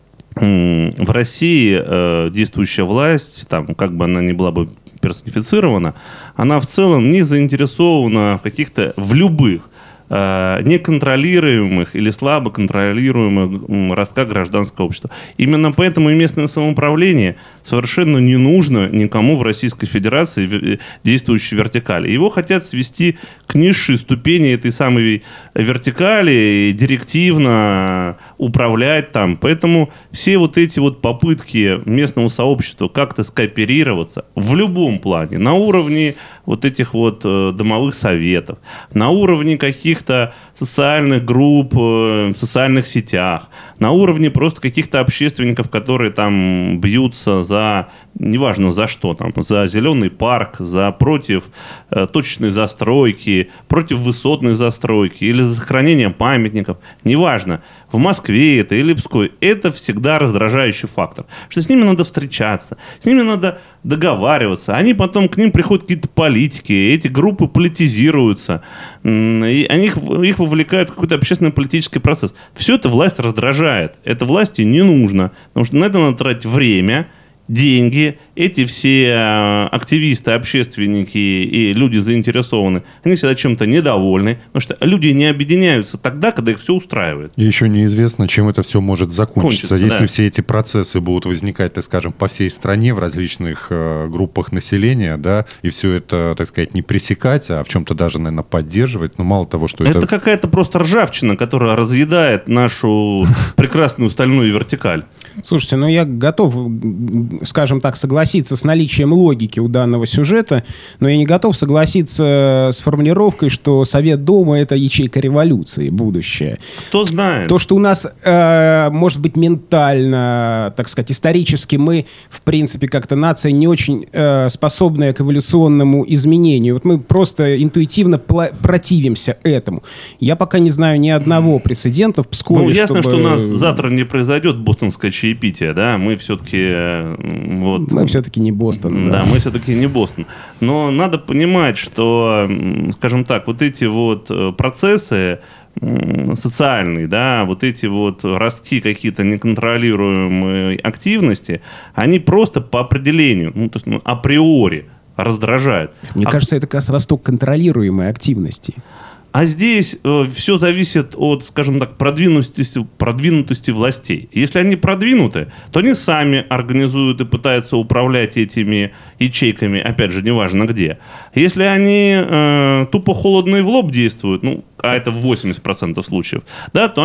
в России э, действующая власть, там, как бы она ни была бы персонифицирована, она в целом не заинтересована в каких-то, в любых э, неконтролируемых или слабо контролируемых ростках гражданского общества. Именно поэтому и местное самоуправление совершенно не нужно никому в Российской Федерации действующей вертикали. Его хотят свести к низшей ступени этой самой вертикали, директивно управлять там. Поэтому все вот эти вот попытки местного сообщества как-то скооперироваться в любом плане, на уровне вот этих вот э, домовых советов, на уровне каких-то социальных групп, э, в социальных сетях, на уровне просто каких-то общественников, которые там бьются за, неважно за что, там, за зеленый парк, за против э, точечной застройки, против высотной застройки или за сохранение памятников, неважно, в Москве это или Пскове, это всегда раздражающий фактор. Что с ними надо встречаться, с ними надо договариваться, они потом, к ним приходят какие-то политики, эти группы политизируются, и они, их, их вовлекают в какой-то общественный политический процесс. Все это власть раздражает, это власти не нужно, потому что на это надо тратить время, деньги. Эти все активисты, общественники и люди заинтересованы, они всегда чем-то недовольны, потому что люди не объединяются тогда, когда их все устраивает. И еще неизвестно, чем это все может закончиться. Кончится, Если да. все эти процессы будут возникать, так скажем, по всей стране, в различных э, группах населения, да, и все это, так сказать, не пресекать, а в чем-то даже, наверное, поддерживать, но мало того, что это... Это какая-то просто ржавчина, которая разъедает нашу прекрасную стальную вертикаль. Слушайте, ну я готов, скажем так, согласиться с наличием логики у данного сюжета, но я не готов согласиться с формулировкой, что Совет Дома — это ячейка революции, будущее. Кто знает. То, что у нас, э, может быть, ментально, так сказать, исторически мы, в принципе, как-то нация не очень э, способная к эволюционному изменению. Вот мы просто интуитивно пла- противимся этому. Я пока не знаю ни одного прецедента в Пскове, Ну, ясно, чтобы... что у нас завтра не произойдет бостонское чаепитие, да, мы все-таки... Вот, мы все-таки не Бостон. Да, да, мы все-таки не Бостон. Но надо понимать, что, скажем так, вот эти вот процессы социальные, да, вот эти вот ростки какие-то неконтролируемой активности, они просто по определению, ну, то есть ну, априори раздражают. Мне а... кажется, это как раз росток контролируемой активности. А здесь э, все зависит от, скажем так, продвинутости, продвинутости властей. Если они продвинуты, то они сами организуют и пытаются управлять этими ячейками, опять же, неважно где. Если они э, тупо холодно и в лоб действуют, ну, а это в восемьдесят процентов случаев, да, то они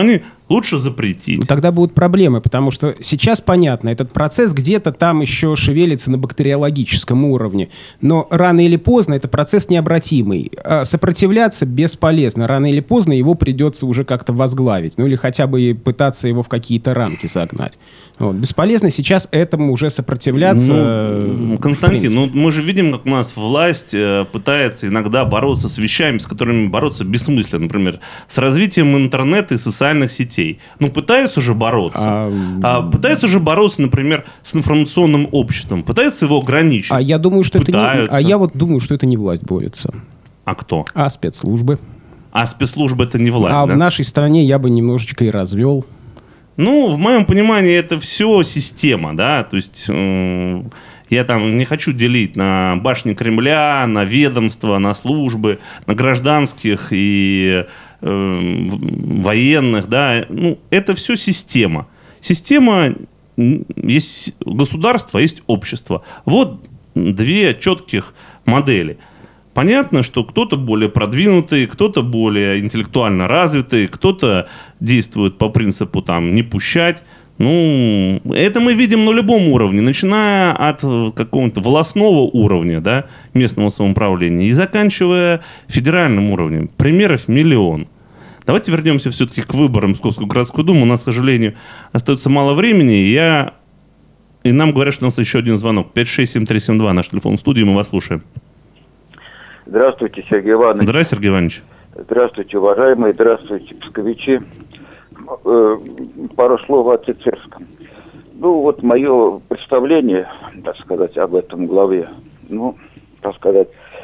Лучше запретить. Ну, тогда будут проблемы, потому что сейчас, понятно, этот процесс где-то там еще шевелится на бактериологическом уровне. Но рано или поздно это процесс необратимый. А сопротивляться бесполезно. Рано или поздно его придется уже как-то возглавить. Ну или хотя бы пытаться его в какие-то рамки загнать. Вот. Бесполезно сейчас этому уже сопротивляться. Ну, Константин, ну мы же видим, как у нас власть пытается иногда бороться с вещами, с которыми бороться бессмысленно. Например, с развитием интернета и социальных сетей. Ну, пытаются же бороться. А... А, пытаются же бороться, например, с информационным обществом. Пытаются его ограничить. А я думаю, что пытаются. это не... А я вот думаю, что это не власть борется. А кто? А спецслужбы. А спецслужбы это не власть, А да? в нашей стране я бы немножечко и развел. Ну, в моем понимании, это все система, да, то есть э, я там не хочу делить на башни Кремля, на ведомства, на службы, на гражданских и э, военных, да, ну, это все система. Система, есть государство, есть общество. Вот две четких модели. Понятно, что кто-то более продвинутый, кто-то более интеллектуально развитый, кто-то действует по принципу там не пущать. Ну, это мы видим на любом уровне, начиная от какого-то волостного уровня, да, местного самоуправления и заканчивая федеральным уровнем. Примеров миллион. Давайте вернемся все-таки к выборам в Псковскую городскую думу. У нас, к сожалению, остается мало времени. И, я... и нам говорят, что у нас еще один звонок. пять шесть семь три семь два, наш телефон в студии, мы вас слушаем. Здравствуйте, Сергей Иванович. Здравствуйте, Сергей Иванович. Здравствуйте, уважаемые. Здравствуйте, псковичи. Э, пару слов о Цицерском. Ну, вот мое представление, так сказать, об этом главе, ну, так сказать,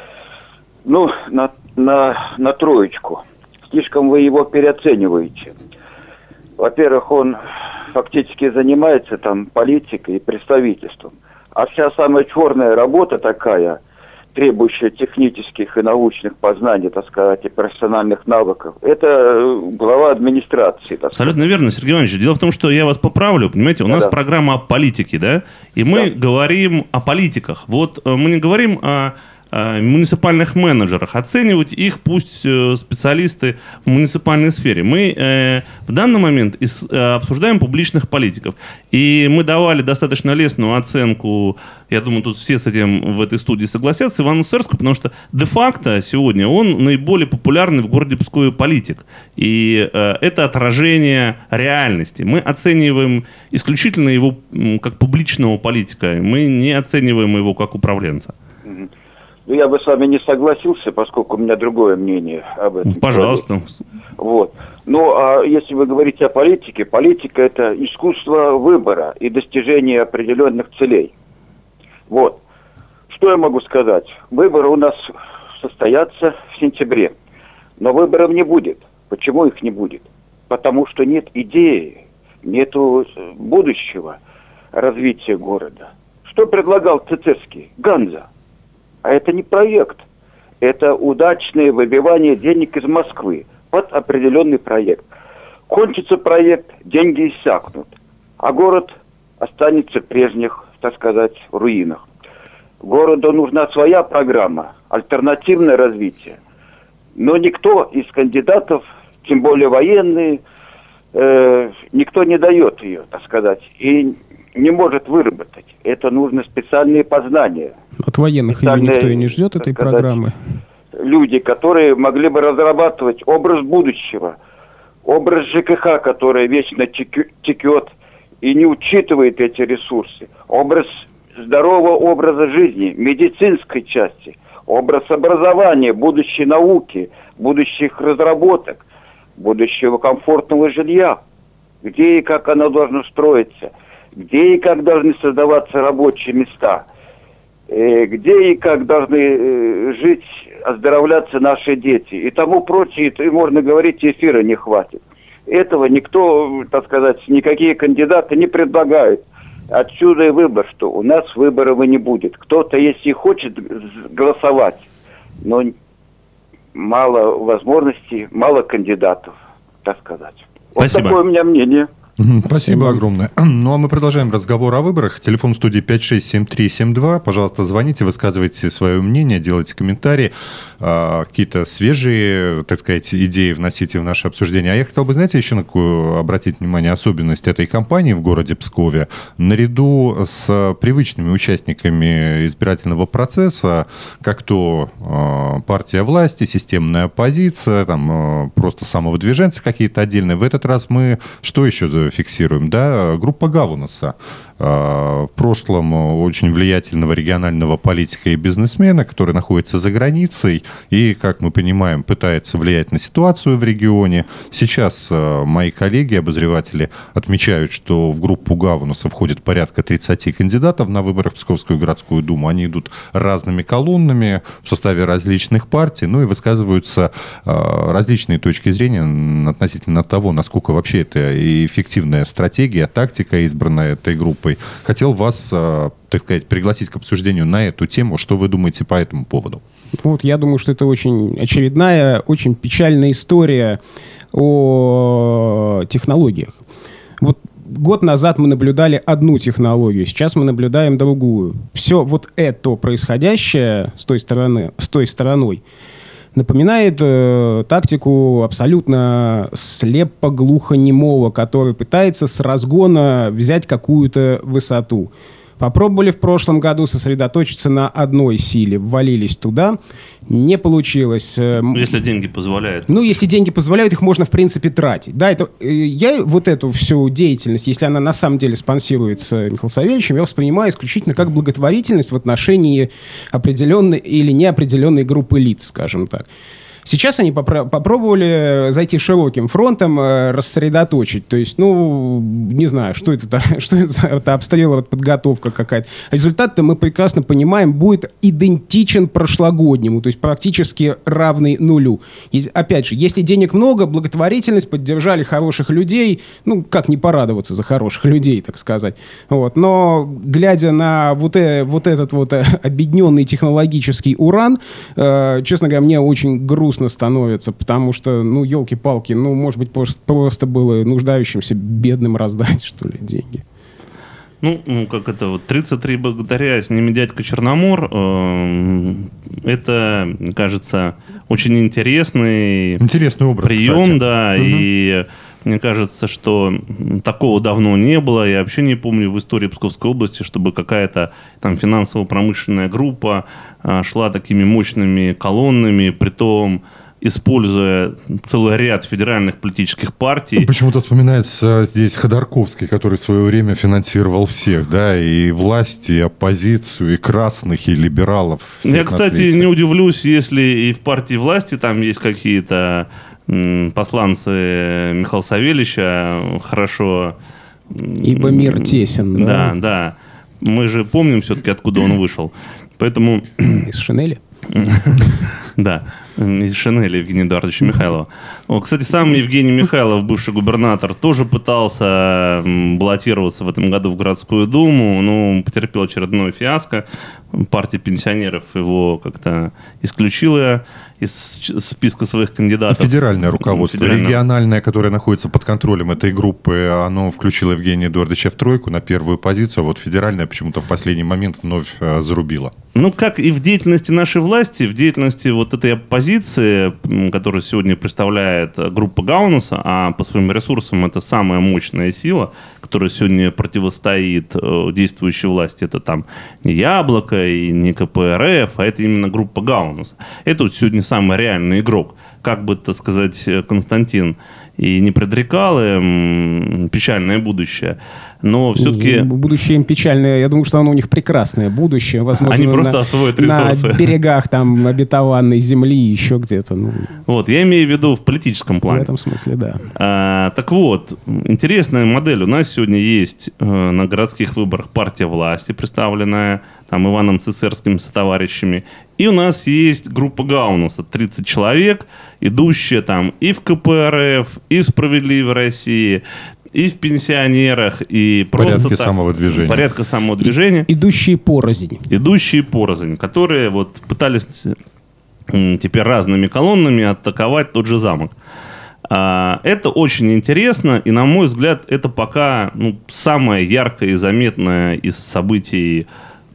ну, на, на, на троечку. Слишком вы его переоцениваете. Во-первых, он фактически занимается там политикой и представительством. А вся самая черная работа такая, требующая технических и научных познаний, так сказать, и профессиональных навыков, это глава администрации. Абсолютно верно, Сергей Иванович. Дело в том, что я вас поправлю, понимаете, у да, нас да. программа о политике, да, и мы да. говорим о политиках. Вот мы не говорим о муниципальных менеджерах, оценивать их пусть специалисты в муниципальной сфере. Мы э, в данный момент ис, э, обсуждаем публичных политиков. И мы давали достаточно лестную оценку, я думаю, тут все с этим в этой студии согласятся, Ивану Цицерскому, потому что де-факто сегодня он наиболее популярный в городе Пскове политик. И э, это отражение реальности. Мы оцениваем исключительно его как публичного политика, мы не оцениваем его как управленца. Ну, я бы с вами не согласился, поскольку у меня другое мнение об этом. Пожалуйста. Вот. Ну, а если вы говорите о политике, политика – это искусство выбора и достижения определенных целей. Вот. Что я могу сказать? Выборы у нас состоятся в сентябре, но выборов не будет. Почему их не будет? Потому что нет идеи, нет будущего развития города. Что предлагал Цицерский? Ганза. А это не проект. Это удачное выбивание денег из Москвы под определенный проект. Кончится проект, деньги иссякнут. А город останется в прежних, так сказать, руинах. Городу нужна своя программа, альтернативное развитие. Но никто из кандидатов, тем более военные, э, никто не дает ее, так сказать, и не может выработать. Это нужно специальные познания. От военных ее никто и не ждет, этой сказать, программы. Люди, которые могли бы разрабатывать образ будущего, образ ЖКХ, который вечно текет и не учитывает эти ресурсы, образ здорового образа жизни, медицинской части, образ образования, будущей науки, будущих разработок, будущего комфортного жилья, где и как оно должно строиться, где и как должны создаваться рабочие места, где и как должны жить, оздоровляться наши дети и тому прочее, и можно говорить, эфира не хватит. Этого никто, так сказать, никакие кандидаты не предлагают. Отсюда и выбор, что у нас выборов и не будет. Кто-то, если хочет голосовать, но мало возможностей, мало кандидатов, так сказать. Вот Спасибо. такое у меня мнение. Спасибо, Спасибо огромное. Ну, а мы продолжаем разговор о выборах. Телефон в студии пять шесть семь три семь два. Пожалуйста, звоните, высказывайте свое мнение, делайте комментарии. Какие-то свежие, так сказать, идеи вносите в наше обсуждение. А я хотел бы, знаете, еще на какую обратить внимание особенность этой кампании в городе Пскове. Наряду с привычными участниками избирательного процесса, как то партия власти, системная оппозиция, там просто самовыдвиженцы какие-то отдельные, в этот раз мы что еще фиксируем? Да? Группа Гаунаса. В прошлом очень влиятельного регионального политика и бизнесмена, который находится за границей и, как мы понимаем, пытается влиять на ситуацию в регионе. Сейчас мои коллеги, обозреватели, отмечают, что в группу Гаунаса входит порядка тридцать кандидатов на выборах в Псковскую городскую думу. Они идут разными колоннами в составе различных партий, ну и высказываются различные точки зрения относительно того, насколько вообще это эффективная стратегия, тактика, избранная этой группой. Хотел вас, так сказать, пригласить к обсуждению на эту тему. Что вы думаете по этому поводу? Вот, я думаю, что это очень очередная, очень печальная история о технологиях. Вот год назад мы наблюдали одну технологию, сейчас мы наблюдаем другую. Все вот это происходящее с той стороны, с той стороной напоминает э, тактику абсолютно слепо-глухонемого, который пытается с разгона взять какую-то высоту. Попробовали в прошлом году сосредоточиться на одной силе, ввалились туда, не получилось. Если деньги позволяют. Ну, если деньги позволяют, их можно, в принципе, тратить. Да, это, я вот эту всю деятельность, если она на самом деле спонсируется Михаилом Савельевичем, я воспринимаю исключительно как благотворительность в отношении определенной или неопределенной группы лиц, скажем так. Сейчас они попро- попробовали зайти широким фронтом, э, рассредоточить. То есть, ну, не знаю, что это, что это за это обстрелы, вот подготовка какая-то. Результат-то мы прекрасно понимаем, будет идентичен прошлогоднему, то есть практически равный нулю. И, опять же, если денег много, благотворительность, поддержали хороших людей, ну, как не порадоваться за хороших людей, так сказать. Вот. Но, глядя на вот, э, вот этот вот обедненный технологический уран, э, честно говоря, мне очень грустно становится, потому что, ну, елки-палки, ну, может быть, просто, просто было нуждающимся бедным раздать, что ли, деньги. Ну, ну как это вот, тридцать три богатыря, с ними дядька Черномор, э, это, кажется, очень интересный, интересный образ, прием, кстати. Да, угу. И мне кажется, что такого давно не было. Я вообще не помню в истории Псковской области, чтобы какая-то там финансово-промышленная группа а, шла такими мощными колоннами, притом используя целый ряд федеральных политических партий. Почему-то вспоминается здесь Ходорковский, который в свое время финансировал всех, да, и власти, и оппозицию, и красных, и либералов. Я, кстати, не удивлюсь, если и в партии власти там есть какие-то посланцы Михаила Савельевича, хорошо... Ибо мир тесен. Да, да. да. Мы же помним все-таки, откуда он вышел. Поэтому... Из Шинели? Да, из Шинели Евгения Эдуардовича Михайлова. О, кстати, сам Евгений Михайлов, бывший губернатор, тоже пытался баллотироваться в этом году в городскую думу, но потерпел очередное фиаско. Партия пенсионеров его как-то исключила из списка своих кандидатов. Федеральное руководство, Федеральное. Региональное, которое находится под контролем этой группы, оно включило Евгения Эдуардовича в тройку на первую позицию, а вот федеральное почему-то в последний момент вновь э, зарубило. Ну, как и в деятельности нашей власти, в деятельности вот этой оппозиции, которую сегодня представляет группа Гаунаса, а по своим ресурсам это самая мощная сила, которая сегодня противостоит э, действующей власти. Это там не Яблоко и не ка пэ эр эф, а это именно группа Гаунаса. Это вот сегодня самый реальный игрок. Как бы, так сказать, Константин и не предрекал им печальное будущее, но все-таки... Будущее им печальное, я думаю, что оно у них прекрасное будущее. Возможно, они просто на, освоят ресурсы. На берегах там обетованной земли, еще где-то. Ну, вот, я имею в виду в политическом плане. В этом смысле, да. А, так вот, интересная модель. У нас сегодня есть э, на городских выборах партия власти, представленная там Иваном Цицерским с товарищами. И у нас есть группа Гаунаса, тридцать человек, идущие там и в ка пэ эр эф, и в «Справедливой России», и в пенсионерах, и просто порядка так, самого движения. Порядка самого движения. И, идущие порознь. Идущие порознь, которые вот пытались теперь разными колоннами атаковать тот же замок. Это очень интересно, и, на мой взгляд, это пока ну, самое яркое и заметное из событий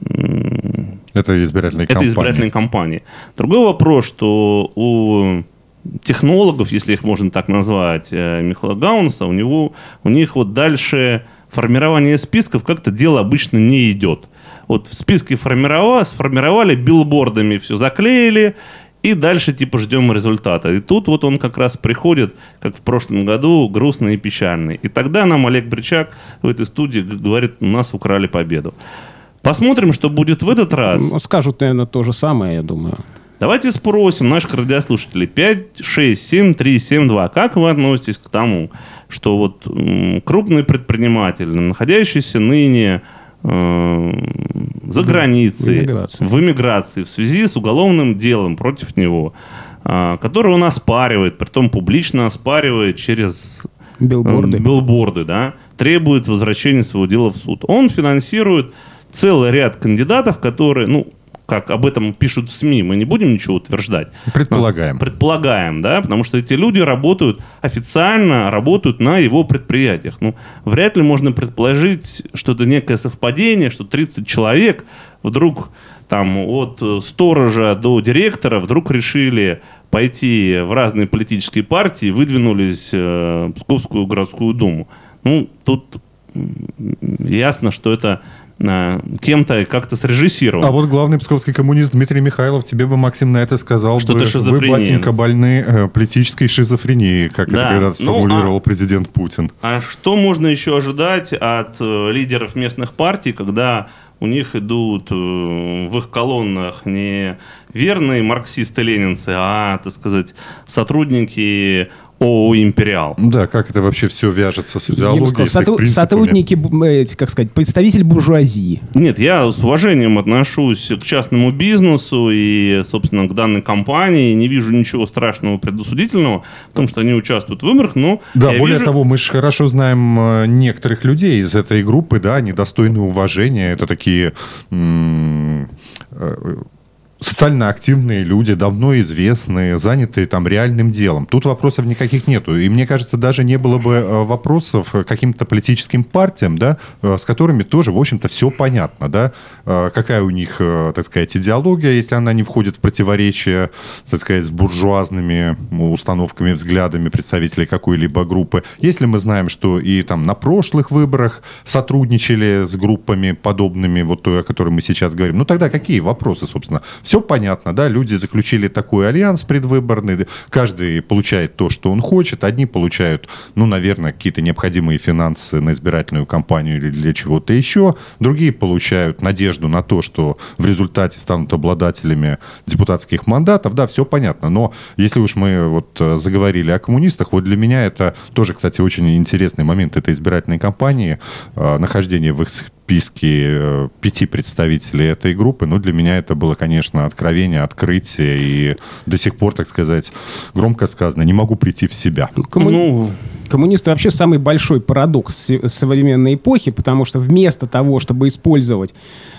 Это избирательной это кампании. избирательной кампании. Другой вопрос, что у технологов, если их можно так назвать, Михаила Гаунаса, у, него, у них вот дальше формирование списков как-то дело обычно не идет. Вот в списке формировали, сформировали, билбордами все заклеили, и дальше типа ждем результата. И тут вот он как раз приходит, как в прошлом году, грустный и печальный. И тогда нам Олег Бричак в этой студии говорит, у нас украли победу. Посмотрим, что будет в этот раз. Скажут, наверное, то же самое, я думаю. Давайте спросим наших радиослушателей. пять шесть семь три семь два. Как вы относитесь к тому, что вот м, крупный предприниматель, находящийся ныне э, за границей, в эмиграции. в эмиграции в связи с уголовным делом против него, э, который он оспаривает, притом публично оспаривает через билборды, э, билборды да, требует возвращения своего дела в суд. Он финансирует целый ряд кандидатов, которые, ну, как об этом пишут в СМИ, мы не будем ничего утверждать. Предполагаем. Предполагаем, да, потому что эти люди работают, официально работают на его предприятиях. Ну, вряд ли можно предположить, что это некое совпадение, что тридцать человек вдруг там от сторожа до директора вдруг решили пойти в разные политические партии и выдвинулись э, в Псковскую городскую думу. Ну, тут ясно, что это кем-то как-то срежиссирован. А вот главный псковский коммунист Дмитрий Михайлов тебе бы, Максим, на это сказал, что бы, вы, батенька, больны э, политической шизофренией, как да. это когда-то сформулировал ну, а, президент Путин. А что можно еще ожидать от э, лидеров местных партий, когда у них идут э, в их колоннах не верные марксисты-ленинцы, а, так сказать, сотрудники ООО «Империал». Да, как это вообще все вяжется с идеологией, сказал, с сотруд, Сотрудники, эти, как сказать, представитель буржуазии. Нет, я с уважением отношусь к частному бизнесу и, собственно, к данной компании. Не вижу ничего страшного, предосудительного в том, что они участвуют в выборах, но... Да, более вижу... того, мы же хорошо знаем некоторых людей из этой группы, да, они достойны уважения. Это такие... М- социально активные люди, давно известные, занятые там реальным делом. Тут вопросов никаких нету. И мне кажется, даже не было бы вопросов к каким-то политическим партиям, да, с которыми тоже, в общем-то, все понятно, да, какая у них, так сказать, идеология, если она не входит в противоречие, так сказать, с буржуазными установками, взглядами представителей какой-либо группы. Если мы знаем, что и там на прошлых выборах сотрудничали с группами подобными, вот той, о которой мы сейчас говорим, ну тогда какие вопросы, собственно? Все понятно, да, люди заключили такой альянс предвыборный, каждый получает то, что он хочет, одни получают, ну, наверное, какие-то необходимые финансы на избирательную кампанию или для чего-то еще, другие получают надежду на то, что в результате станут обладателями депутатских мандатов, да, все понятно, но если уж мы вот заговорили о коммунистах, вот для меня это тоже, кстати, очень интересный момент этой избирательной кампании, нахождение в их списке пяти представителей этой группы, но для меня это было, конечно, откровение, открытие, и до сих пор, так сказать, громко сказано, не могу прийти в себя. Коммуни... Ну... Коммунисты вообще самый большой парадокс современной эпохи, потому что вместо того, чтобы использовать,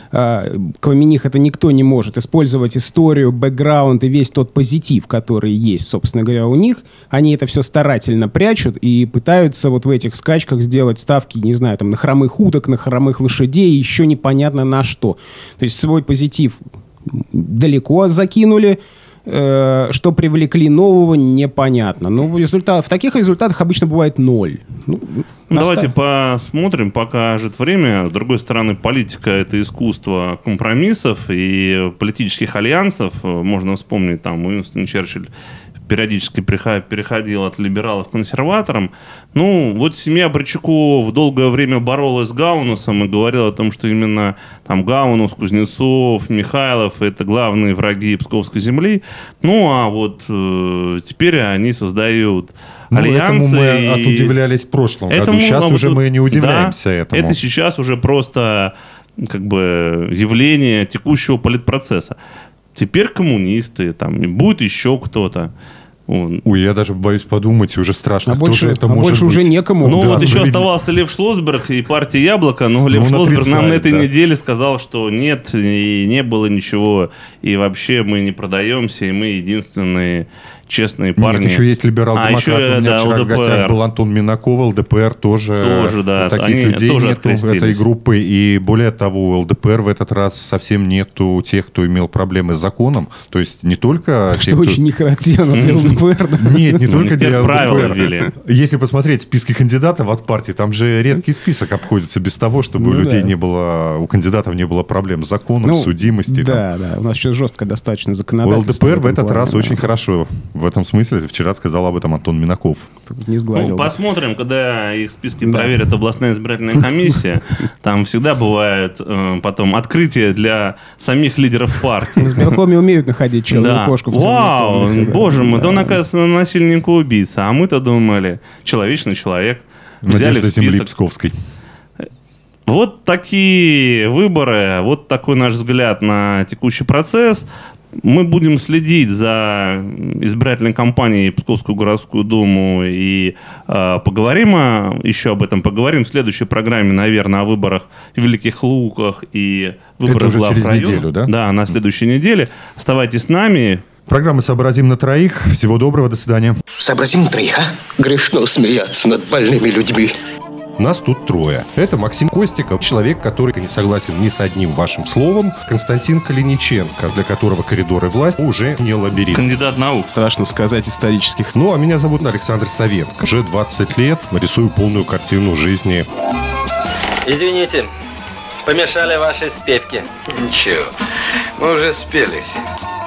кроме них это никто не может, использовать историю, бэкграунд и весь тот позитив, который есть, собственно говоря, у них, они это все старательно прячут и пытаются вот в этих скачках сделать ставки, не знаю, там, на хромых уток, на хромых лошадей, еще непонятно на что. То есть свой позитив далеко закинули, э, что привлекли нового, непонятно. Но в, результат, в таких результатах обычно бывает ноль. Ну, ну, давайте посмотрим, покажет время. С другой стороны, политика — это искусство компромиссов и политических альянсов. Можно вспомнить, там, Уинстон Черчилль периодически переходил от либералов к консерваторам. Ну, вот семья Бричаков долгое время боролась с Гаунусом и говорила о том, что именно там Гаунус, Кузнецов, Михайлов — это главные враги Псковской земли. Ну, а вот э, теперь они создают альянсы. Ну, этому мы и... отудивлялись в прошлом этому, году. Сейчас ну, уже вот, мы не удивляемся да, этому. Это сейчас уже просто как бы явление текущего политпроцесса. Теперь коммунисты, там, будет еще кто-то. Ой, я даже боюсь подумать, уже страшно, а кто больше, же это а может больше быть. уже некому. Ну, да, вот еще люди... оставался Лев Шлосберг и партия «Яблоко», но Лев ну, Шлосберг нам на этой да. неделе сказал, что нет, и не было ничего, и вообще мы не продаемся, и мы единственные честные парни. Нет, еще есть либерал-демократы. А еще, у меня да, вчера ЛДПР. в гостях был Антон Минаков, ЛДПР тоже. Тоже, да. Таких Они людей тоже нету в этой группы. И более того, ЛДПР в этот раз совсем нету тех, кто имел проблемы с законом. То есть не только... Что те, кто... очень не характерно для ЛДПР. Нет, не только для ЛДПР. Если посмотреть списки кандидатов от партии, там же редкий список обходится без того, чтобы у людей не было, у кандидатов не было проблем с законом, судимости. Да, да. У нас сейчас жестко достаточно законодательство. У ЛДПР в этот раз очень хорошо. В этом смысле вчера сказал об этом Антон Минаков. Не сглазил. Ну, посмотрим, когда их списки проверит областная избирательная комиссия. Там всегда бывает э, потом открытие для самих лидеров партии. В избиркоме умеют находить черную кошку в темной Вау, комнате. боже мой, да он, оказывается, насильника-убийца. А мы-то думали, человечный человек. Взяли в земли список. Псковской. Вот такие выборы, вот такой наш взгляд на текущий процесс. Мы будем следить за избирательной кампанией Псковскую городскую думу и э, поговорим о, еще об этом поговорим в следующей программе, наверное, о выборах в Великих Луках и выборах глав через района. неделю, да? Да, на следующей неделе. Оставайтесь с нами. Программа «Сообразим на троих». Всего доброго, до свидания. Сообразим на троих, а? Грешно смеяться над больными людьми. Нас тут трое. Это Максим Костиков, человек, который не согласен ни с одним вашим словом. Константин Калиниченко, для которого коридоры власти уже не лабиринт. Кандидат наук. Страшно сказать исторических. Ну, а меня зовут Александр Савенко. Уже двадцать лет рисую полную картину жизни. Извините, помешали ваши спевки. Ничего, мы уже спелись.